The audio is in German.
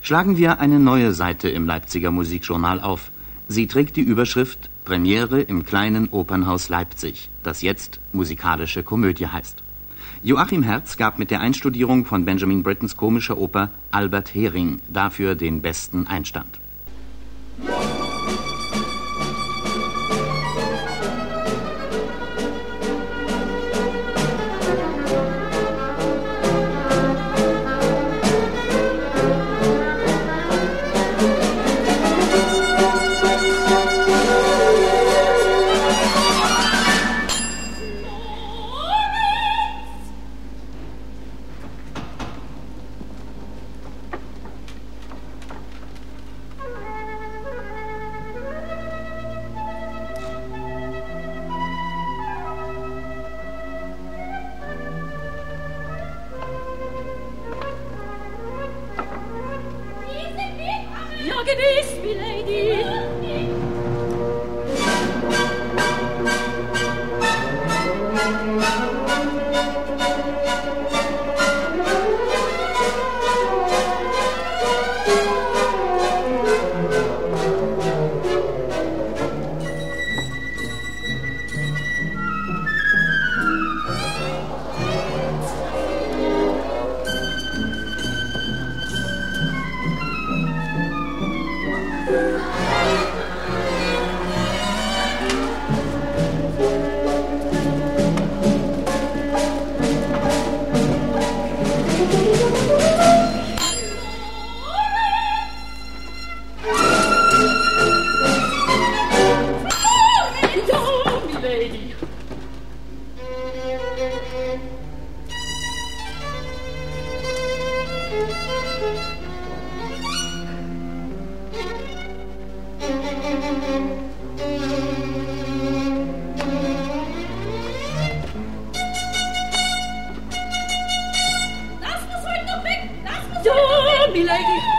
Schlagen wir eine neue Seite im Leipziger Musikjournal auf. Sie trägt die Überschrift Premiere im kleinen Opernhaus Leipzig, das jetzt musikalische Komödie heißt. Joachim Herz gab mit der Einstudierung von Benjamin Brittens komischer Oper Albert Hering dafür den besten Einstand. Ja, gewiss, milady. Ja, milady.